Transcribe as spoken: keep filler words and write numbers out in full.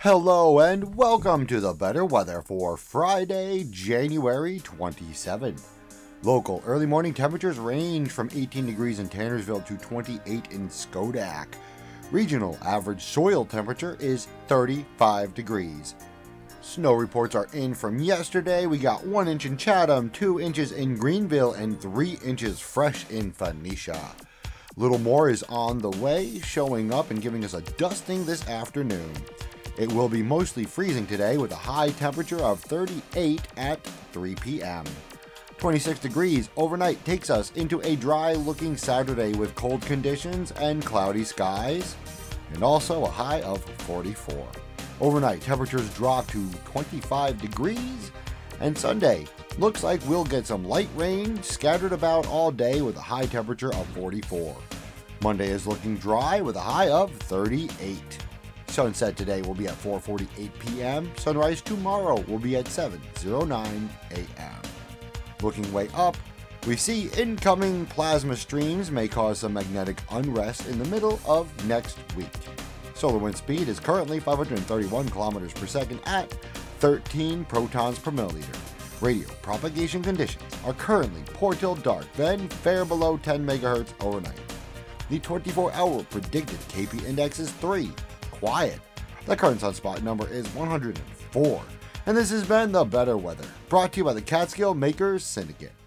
Hello and welcome to the better weather for Friday, January twenty-seventh. Local early morning temperatures range from eighteen degrees in Tannersville to twenty-eight in Schodack. Regional average soil temperature is thirty-five degrees. Snow reports are in from yesterday. We got one inch in Chatham, two inches in Greenville, and three inches fresh in Phoenicia. Little more is on the way, showing up and giving us a dusting this afternoon. It will be mostly freezing today with a high temperature of thirty-eight at three p.m. twenty-six degrees overnight takes us into a dry-looking Saturday with cold conditions and cloudy skies, and also a high of forty-four. Overnight temperatures drop to twenty-five degrees, and Sunday looks like we'll get some light rain scattered about all day with a high temperature of forty-four. Monday is looking dry with a high of thirty-eight. Sunset today will be at four forty-eight p.m. Sunrise tomorrow will be at seven oh nine a.m. Looking way up, we see incoming plasma streams may cause some magnetic unrest in the middle of next week. Solar wind speed is currently five hundred thirty-one kilometers per second at thirteen protons per milliliter. Radio propagation conditions are currently poor till dark, then fair below ten megahertz overnight. The twenty-four hour predicted K P index is three. Quiet. The current sunspot number is one hundred four. And this has been The Better Weather, brought to you by the Catskill Makers Syndicate.